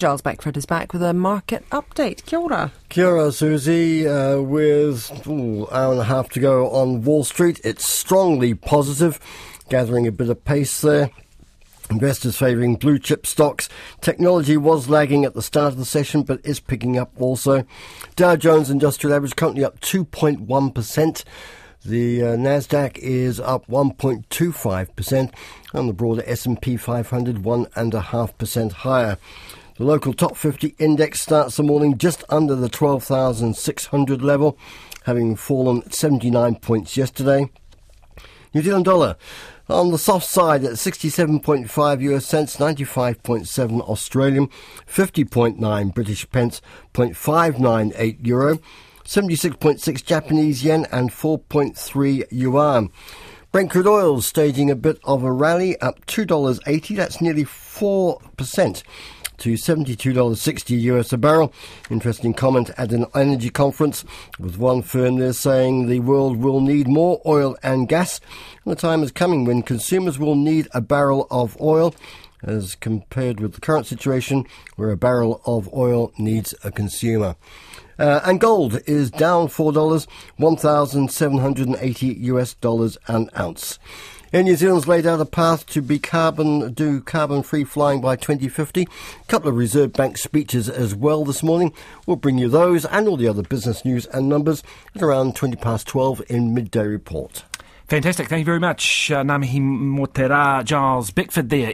Giles Beckford is back with a market update. Kia ora. Kia ora, Susie. With hour and a half to go on Wall Street, it's strongly positive, gathering a bit of pace there. Investors favouring blue chip stocks. Technology was lagging at the start of the session, but is picking up also. Dow Jones Industrial Average currently up 2.1%. The Nasdaq is up 1.25%, and the broader S&P 500 1.5% higher. The local top 50 index starts the morning just under the 12,600 level, having fallen 79 points yesterday. New Zealand dollar on the soft side at 67.5 US cents, 95.7 Australian, 50.9 British pence, 0.598 euro, 76.6 Japanese yen and 4.3 yuan. Brent crude oil staging a bit of a rally, up $2.80, that's nearly 4%. To $72.60 US a barrel. Interesting comment at an energy conference with one firm there saying the world will need more oil and gas. And the time is coming when consumers will need a barrel of oil as compared with the current situation where a barrel of oil needs a consumer. And gold is down $4, $1,780 US an ounce. Air New Zealand's laid out a path to be carbon-free flying by 2050. A couple of Reserve Bank speeches as well this morning. We'll bring you those and all the other business news and numbers at around 12 in Midday Report. Fantastic. Thank you very much. Ngā mihi mō te rā, Giles Beckford there.